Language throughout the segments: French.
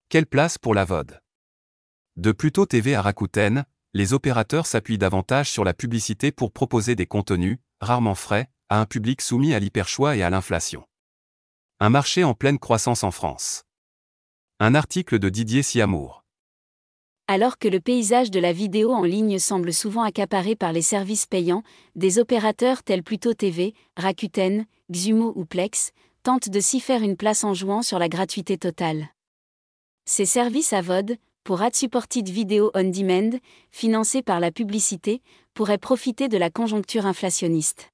Quelle place pour la VOD? De Pluto TV à Rakuten, les opérateurs s'appuient davantage sur la publicité pour proposer des contenus, rarement frais, à un public soumis à l'hyperchoix et à l'inflation. Un marché en pleine croissance en France. Un article de Didier Siamour. Alors que le paysage de la vidéo en ligne semble souvent accaparé par les services payants, des opérateurs tels Pluto TV, Rakuten, Xumo ou Plex tentent de s'y faire une place en jouant sur la gratuité totale. Ces services à VOD, pour Ad-Supported Video On Demand, financés par la publicité, pourraient profiter de la conjoncture inflationniste.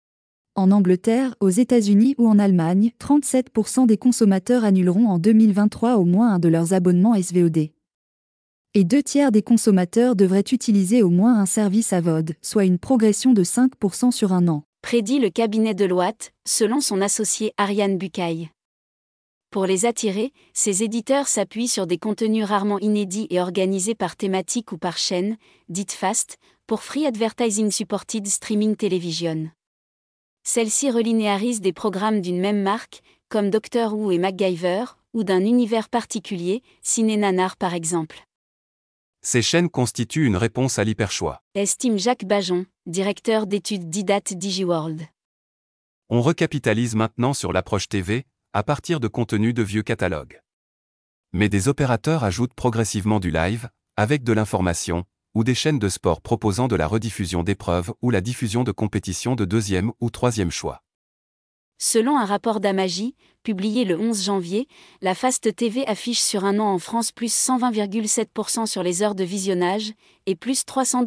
En Angleterre, aux États-Unis ou en Allemagne, 37% des consommateurs annuleront en 2023 au moins un de leurs abonnements SVOD. Et 2/3 des consommateurs devraient utiliser au moins un service à VOD, soit une progression de 5% sur un an. Prédit le cabinet Deloitte, selon son associé Ariane Bucaille. Pour les attirer, ces éditeurs s'appuient sur des contenus rarement inédits et organisés par thématique ou par chaîne, dites fast, pour Free Advertising Supported Streaming Television. Celles-ci relinéarisent des programmes d'une même marque, comme Doctor Who et MacGyver, ou d'un univers particulier, Ciné Nanar par exemple. Ces chaînes constituent une réponse à l'hyperchoix. Estime Jacques Bajon, directeur d'études d'IDAT DigiWorld. On recapitalise maintenant sur l'approche TV, à partir de contenus de vieux catalogues. Mais des opérateurs ajoutent progressivement du live, avec de l'information, ou des chaînes de sport proposant de la rediffusion d'épreuves ou la diffusion de compétitions de deuxième ou troisième choix. Selon un rapport d'Amagie, publié le 11 janvier, la Fast TV affiche sur un an en France plus 120,7% sur les heures de visionnage, et plus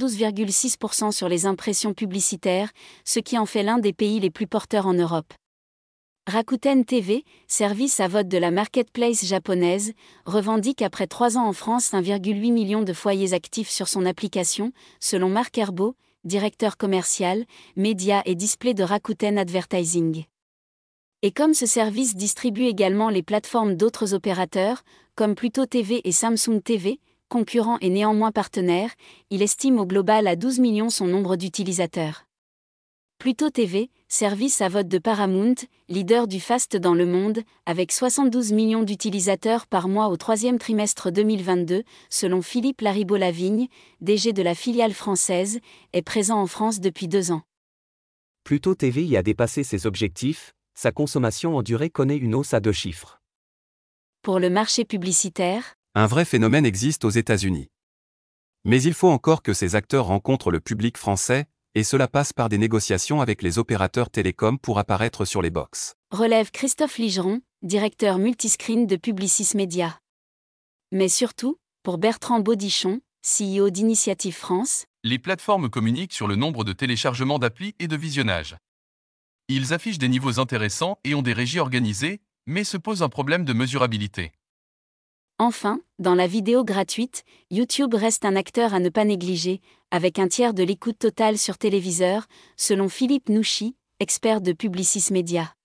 312,6% sur les impressions publicitaires, ce qui en fait l'un des pays les plus porteurs en Europe. Rakuten TV, service à VOD de la marketplace japonaise, revendique après 3 ans en France 1,8 million de foyers actifs sur son application, selon Marc Herbeau, directeur commercial, médias et display de Rakuten Advertising. Et comme ce service distribue également les plateformes d'autres opérateurs, comme Pluto TV et Samsung TV, concurrents et néanmoins partenaires, il estime au global à 12 millions son nombre d'utilisateurs. Pluto TV, service à VOD de Paramount, leader du fast dans le monde, avec 72 millions d'utilisateurs par mois au troisième trimestre 2022, selon Philippe Laribois-Lavigne, DG de la filiale française, est présent en France depuis 2 ans. Pluto TV y a dépassé ses objectifs, sa consommation en durée connaît une hausse à 2 chiffres. Pour le marché publicitaire, Un vrai phénomène existe aux États-Unis. Mais il faut encore que ces acteurs rencontrent le public français, et cela passe par des négociations avec les opérateurs télécoms pour apparaître sur les box. relève Christophe Ligeron, directeur multiscreen de Publicis Media. Mais surtout, pour Bertrand Baudichon, CEO d'Initiative France, les plateformes communiquent sur le nombre de téléchargements d'applis et de visionnages. Ils affichent des niveaux intéressants et ont des régies organisées, mais se pose un problème de mesurabilité. Enfin, dans la vidéo gratuite, YouTube reste un acteur à ne pas négliger, avec 1/3 de l'écoute totale sur téléviseur, selon Philippe Nouchy, expert de Publicis Media.